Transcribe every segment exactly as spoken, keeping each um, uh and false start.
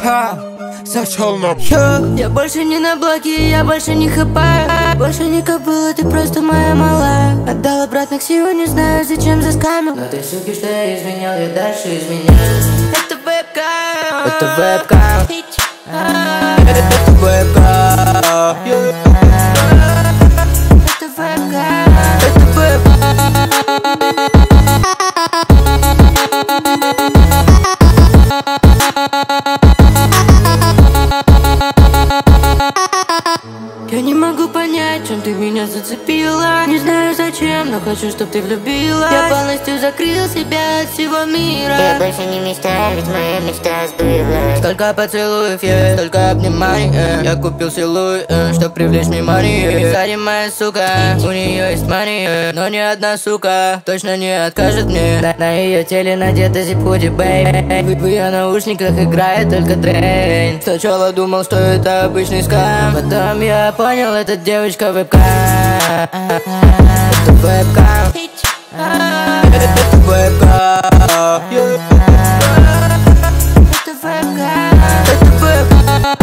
Ха, зашел на Йо, я больше не на блоке, я больше не хапаю. Больше не кобыла, ты просто моя малая. Отдал обратно к силу, не знаю, зачем заскамил. Но ты, суки, что я изменял, я дальше изменяю. Это вебка, это вебка, это вебка, это вебка, это вебка. Я не могу понять, чем ты меня зацепила. Не знаю зачем, но хочу, чтоб ты влюбила. Я полностью закрыл себя от всего мира. Я больше не мечтаю, ведь моя мечта сбылась. Столько поцелуев есть, столько обниманий, э. Я купил силу, э, чтоб привлечь внимание. Кстати, моя сука, у нее есть мания, но ни одна сука точно не откажет мне. На, на ее теле надета зип-худи, бэй. В, в ее наушниках играет только трейн. Сначала думал, что это обычный скам, потом я понял, это девочка вебка. Это вебка, это вебка, это вебка, это вебка.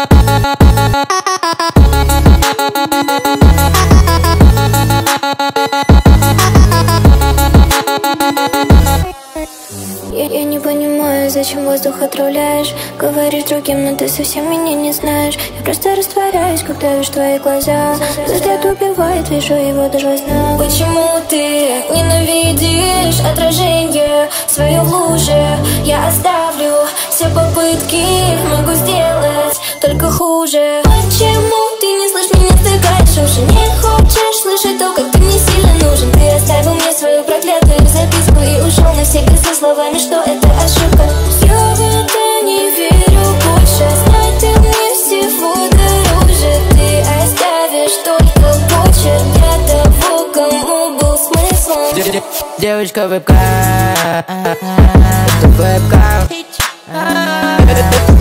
Я, я не понимаю, зачем воздух отравляешь. Говоришь другим, но ты совсем меня не знаешь. Я просто растворяюсь, когда вижу твои глаза. Взгляд убивает, вижу его до глаза. Почему ты ненавидишь отражение свое в луже? Я оставлю все попытки, могу сделать только хуже. Почему ты не слышишь меня, стыкаешь уши? Не хочешь слышать то, как ты мне сильно нужен. Ты оставил мне свою проклятую записку и ушел навсегда со словами, что это ошибка. Я в это не верю больше, знать ты мне всего дороже. Ты оставишь только почерк для того, кому был смыслом. Девочка вебка, это вебка, это